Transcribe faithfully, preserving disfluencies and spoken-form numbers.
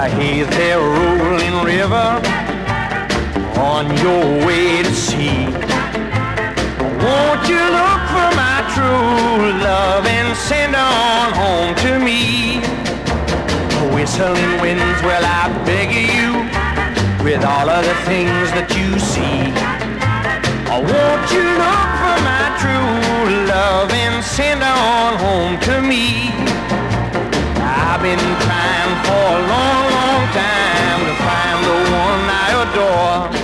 I hear the rolling river on your way to sea. Won't you look for my true love and send on home to me? Whistling winds, well, I beg you, with all of the things that you see. Won't you look for my true love and send on home to me? I've been trying for a long, long time to find the one I adore.